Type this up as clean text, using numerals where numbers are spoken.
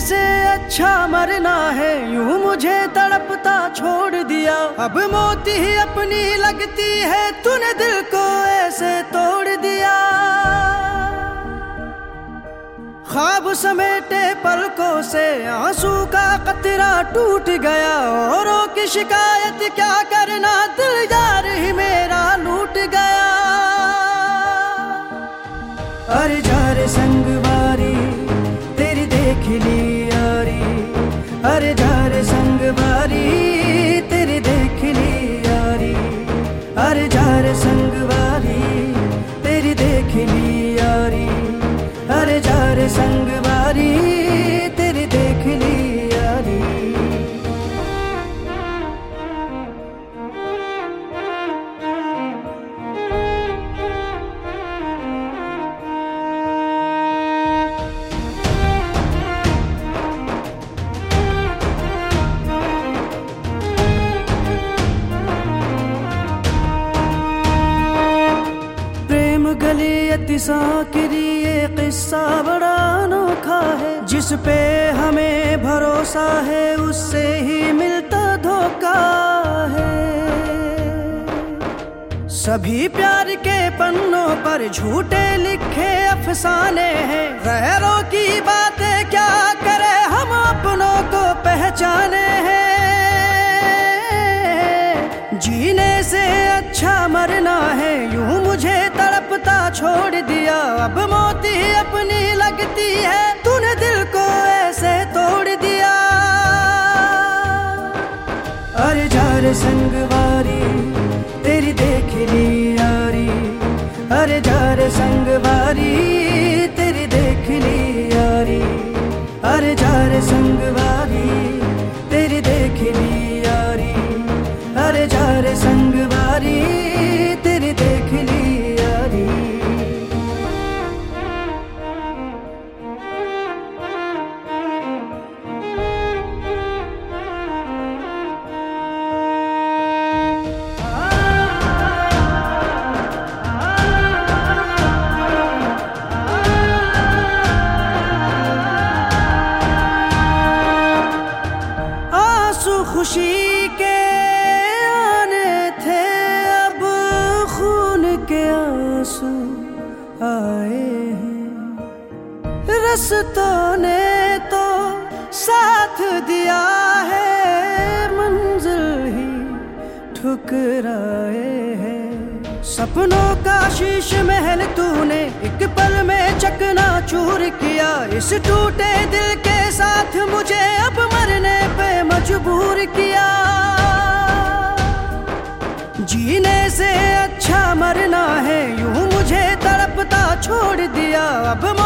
से अच्छा मरना है, यूं मुझे तड़पता छोड़ दिया। अब मौत ही अपनी लगती है, तूने दिल को ऐसे तोड़ दिया। ख्वाब समेटे पलकों से आंसू का कतरा टूट गया। औरों की शिकायत क्या करना, दिल यार ही मेरा लूट गया। अरे जा रे संगवारी तेरी देख ली यारी, अरे जा रे संगवारी तेरी देख ली यारी, अरे जा रे संगवारी तेरी देख ली यारी, अरे जा रे संगवारी तेरी देख ली यारी। गली अति साकिरी ये किस्सा बड़ा अनोखा है। जिस पे हमें भरोसा है उससे ही मिलता धोखा है। सभी प्यार के पन्नों पर झूठे लिखे अफसाने हैं। गैरों की बातें क्या करे, हम अपनों को पहचाने हैं। जीने से अच्छा मरना है, यूं मुझे तड़पता छोड़ दिया। अब मौत ही अपनी लगती है, तूने दिल को ऐसे तोड़ दिया। अरे जा रे संगवारी तेरी देख ली यारी, अरे जा रे संगवारी तेरी देख ली यारी, अरे जा रे संगवारी तेरी देख ली यारी, अरे जा रे संगवारी तेरी देख ली यारी। आंसू खुशी के आंसू आए हैं। रस्तों ने तो साथ दिया है, मंजिल ही ठुकराए हैं। सपनों का शीश महल तूने एक पल में चकनाचूर किया। इस टूटे दिल के साथ मुझे अब मरने पे मजबूर किया। जीने से अच्छा मरना है, यूं मुझे तड़पता छोड़ दिया। अब